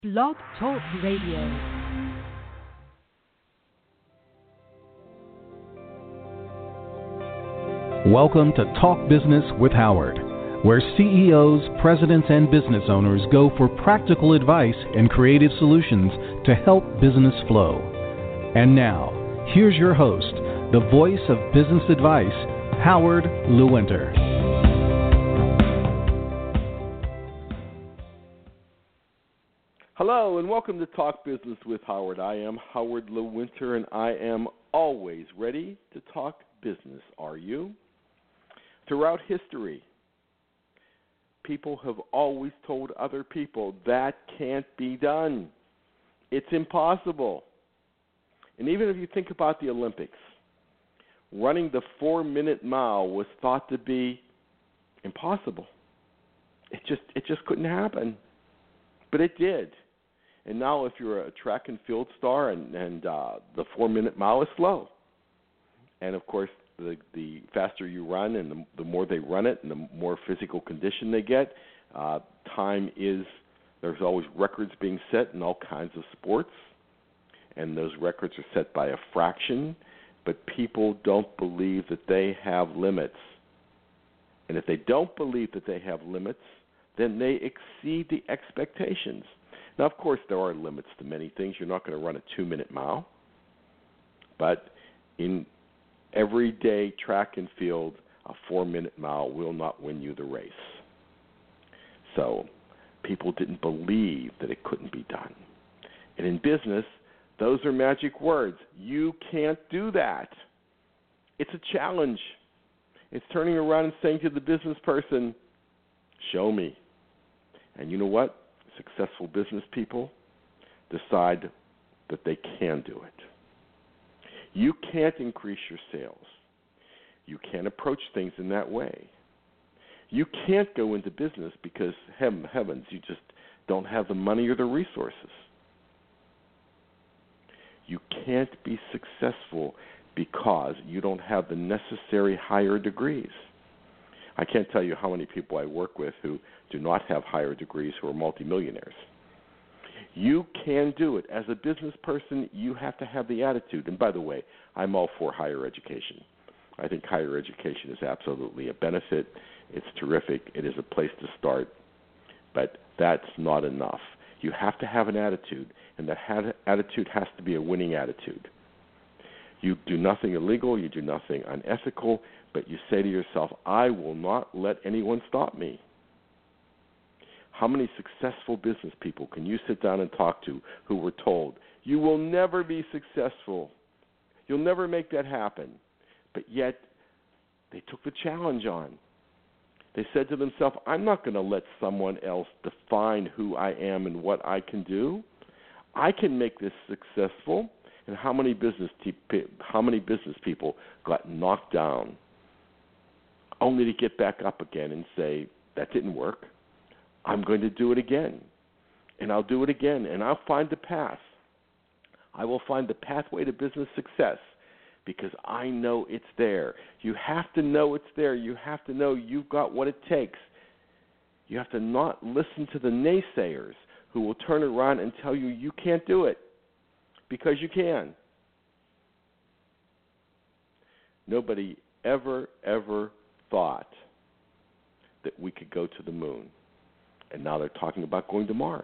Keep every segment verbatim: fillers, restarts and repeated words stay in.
Blog Talk Radio. Welcome to Talk Business with Howard, where C E Os, presidents, and business owners go for practical advice and creative solutions to help business flow. And now, here's your host, the voice of business advice, Howard Lewinter. Hello and welcome to Talk Business with Howard. I am Howard Lewinter and I am always ready to talk business. Are you? Throughout history, people have always told other people that can't be done. It's impossible. And even if you think about the Olympics, running the four-minute mile was thought to be impossible. It just it just couldn't happen. But it did. And now if you're a track and field star and, and uh, the four-minute mile is slow. And, of course, the, the faster you run and the, the more they run it and the more physical condition they get, uh, time is, there's always records being set in all kinds of sports. And those records are set by a fraction. But people don't believe that they have limits. And if they don't believe that they have limits, then they exceed the expectations. Now, of course, there are limits to many things. You're not going to run a two-minute mile. But in everyday track and field, a four-minute mile will not win you the race. So people didn't believe that it couldn't be done. And in business, those are magic words. You can't do that. It's a challenge. It's turning around and saying to the business person, show me. And you know what? Successful business people decide that they can do it. You can't increase your sales. You can't approach things in that way. You can't go into business because, heavens, you just don't have the money or the resources. You can't be successful because you don't have the necessary higher degrees. I can't tell you how many people I work with who do not have higher degrees who are multimillionaires. You can do it. As a business person, you have to have the attitude. And by the way, I'm all for higher education. I think higher education is absolutely a benefit. It's terrific. It is a place to start. But that's not enough. You have to have an attitude, and that ha- attitude has to be a winning attitude. You do nothing illegal. You do nothing unethical. But you say to yourself, I will not let anyone stop me. How many successful business people can you sit down and talk to who were told, you will never be successful. You'll never make that happen. But yet, they took the challenge on. They said to themselves, I'm not going to let someone else define who I am and what I can do. I can make this successful. And how many business te- how many business people got knocked down only to get back up again and say, that didn't work. I'm going to do it again. And I'll do it again. And I'll find the path. I will find the pathway to business success because I know it's there. You have to know it's there. You have to know you've got what it takes. You have to not listen to the naysayers who will turn around and tell you you can't do it because you can. Nobody ever, ever thought that we could go to the moon. And now they're talking about going to Mars.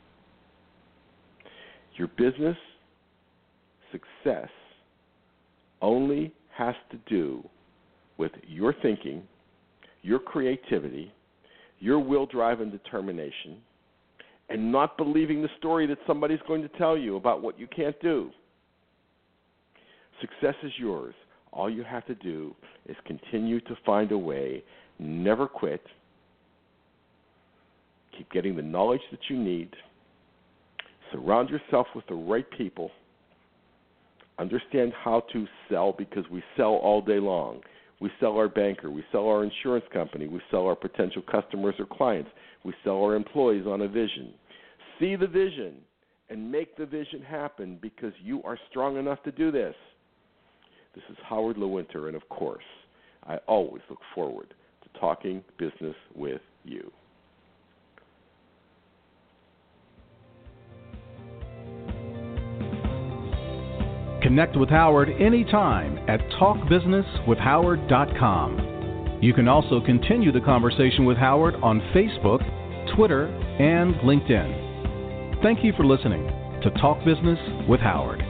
Your business success only has to do with your thinking, your creativity, your will, drive, and determination, and not believing the story that somebody's going to tell you about what you can't do. Success is yours. All you have to do is continue to find a way, never quit, keep getting the knowledge that you need, surround yourself with the right people, understand how to sell because we sell all day long. We sell our banker, we sell our insurance company, we sell our potential customers or clients, we sell our employees on a vision. See the vision and make the vision happen because you are strong enough to do this. This is Howard Lewinter, and of course, I always look forward to talking business with you. connect with Howard anytime at talk business with howard dot com. You can also continue the conversation with Howard on Facebook, Twitter, and LinkedIn. Thank you for listening to Talk Business with Howard.